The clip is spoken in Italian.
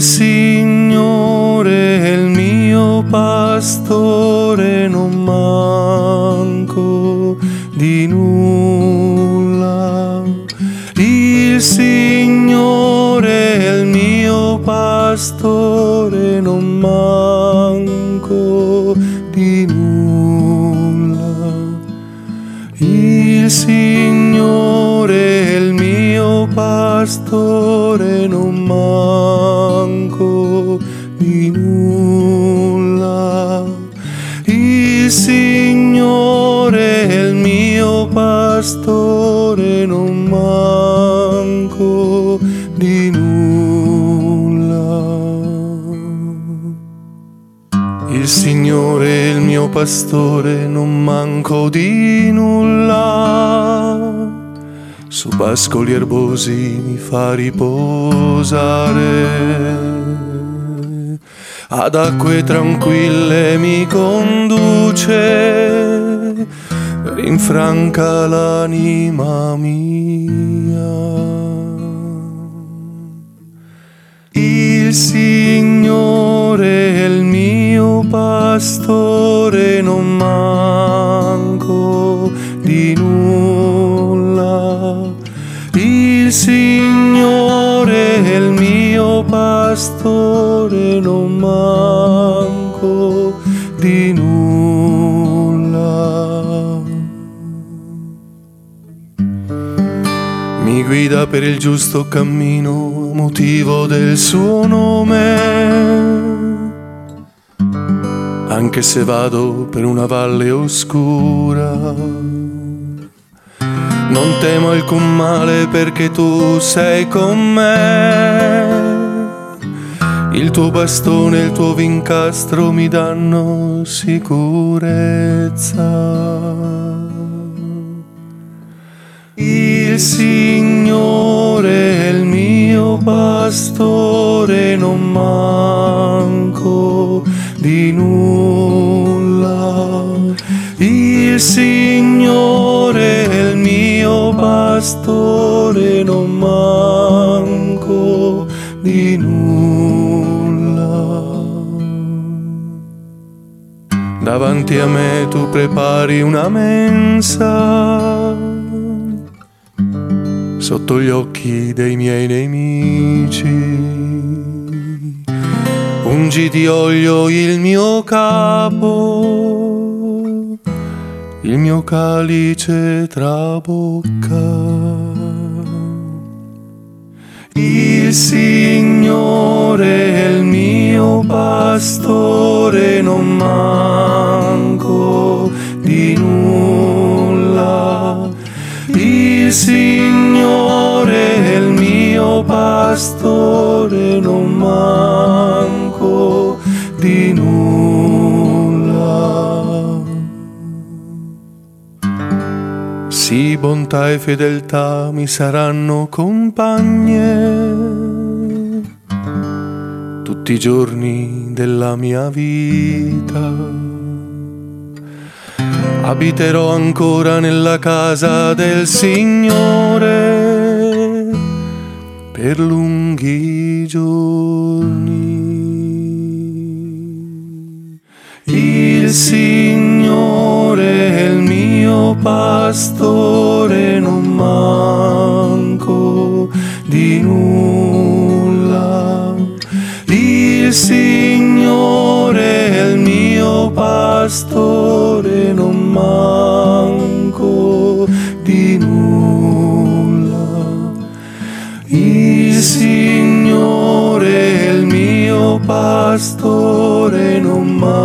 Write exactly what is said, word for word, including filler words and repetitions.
Signore è il mio pastore, non manco di nulla. Il Signore è il mio pastore, non manco di nulla. Il Signore è il mio pastore, non manco di nulla. Il Signore è il mio pastore, non manco di nulla. Il Signore è il mio pastore, non manco di nulla. Su pascoli erbosi mi fa riposare, ad acque tranquille mi conduce, rinfranca l'anima mia. Il Signore è il mio pastore, non manco di nulla. Il Signore è il mio pastore, non manco di nulla. Mi guida per il giusto cammino, motivo del suo nome. Anche se vado per una valle oscura, non temo alcun male perché tu sei con me. Il tuo bastone e il tuo vincastro mi danno sicurezza. Il Signore è il mio pastore, non manco di nulla. Il Signore è il mio pastore, non manco di nulla. Davanti a me tu prepari una mensa, sotto gli occhi dei miei nemici. Ungi di olio il mio capo, il mio calice trabocca. Il Signore è il mio pastore, non manco di nulla. Il Signore è il mio pastore, non manco di nulla. Sì, bontà e fedeltà mi saranno compagne tutti i giorni della mia vita. Abiterò ancora nella casa del Signore per lunghi giorni. Il Signore è il mio pastore, non manco di nulla. Il Signore è il mio pastore, non manco di nulla. Il Signore è il mio pastore, non manco